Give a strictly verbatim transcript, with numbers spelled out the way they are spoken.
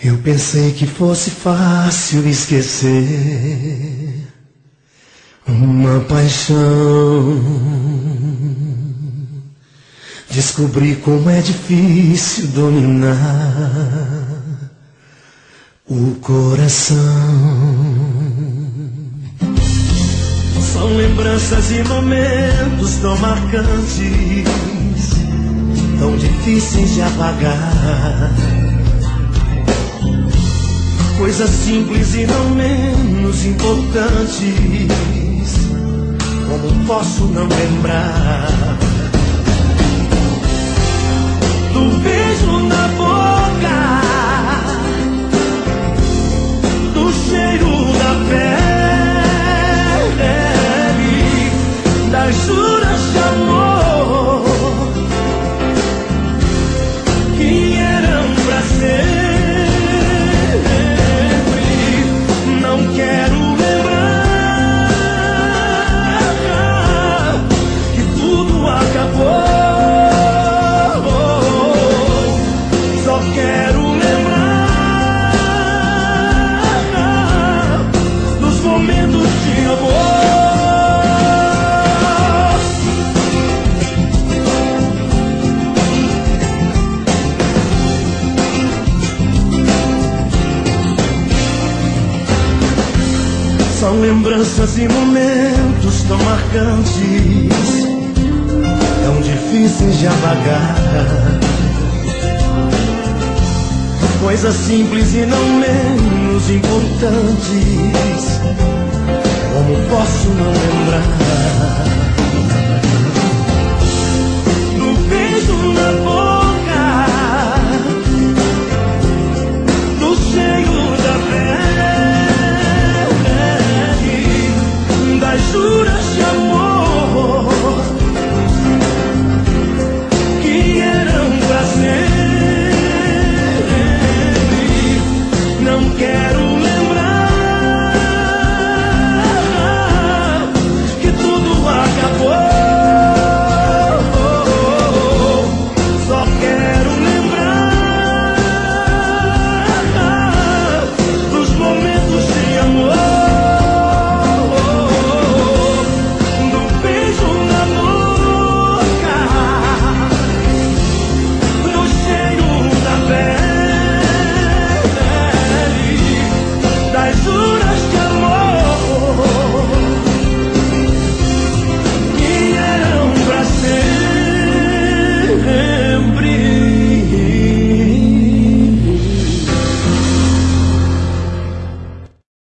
Eu pensei que fosse fácil esquecer uma paixão. Descobri como é difícil dominar o coração. São lembranças e momentos tão marcantes, tão difíceis de apagar. Coisas simples e não menos importantes, como posso não lembrar do beijo na boca, do cheiro da pele, das juras de amor que eram pra ser. Não quero lembrar que tudo acabou. Só quero lembrar dos momentos de amor. São lembranças e momentos tão marcantes, tão difíceis de apagar. Coisas simples e não menos importantes, como posso não lembrar do beijo na boca,